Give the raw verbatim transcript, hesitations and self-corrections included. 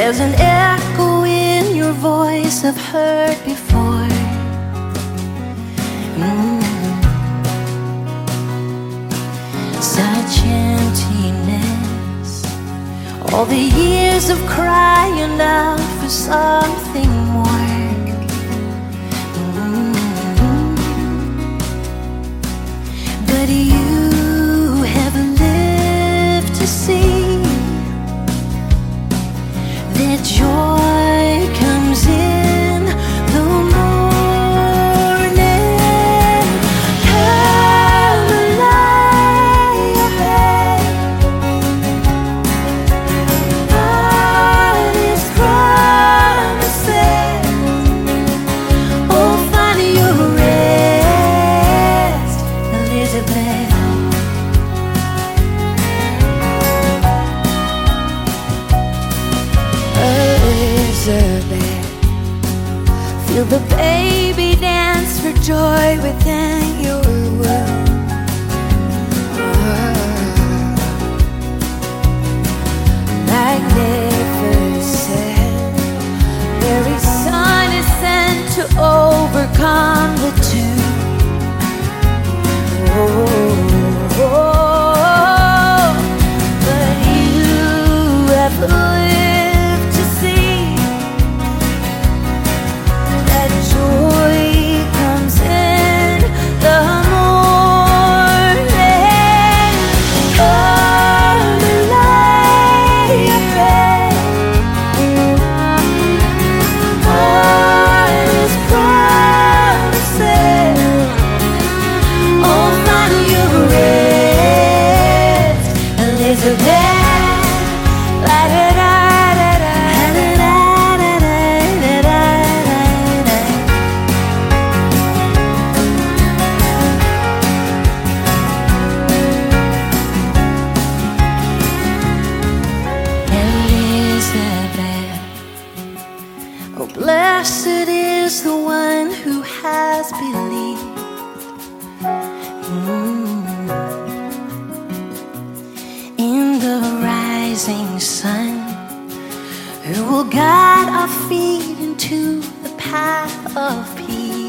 There's an echo in your voice I've heard before. mm. Such emptiness, all the years of crying out for something more. mm. But you have lived to see that joy comes in the morning. Come alive, God is promising. Oh, find your rest, Elizabeth. Elizabeth, feel the baby dance for joy within your womb. Magnificent, very sun is sent to overcome the tomb. Oh, oh, but you have lived to see that joy comes in the morning. Come alive, God is promising. Oh, find your rest, Elizabeth. Oh, blessed is the one who has believed. mm. In the rising sun, who will guide our feet into the path of peace.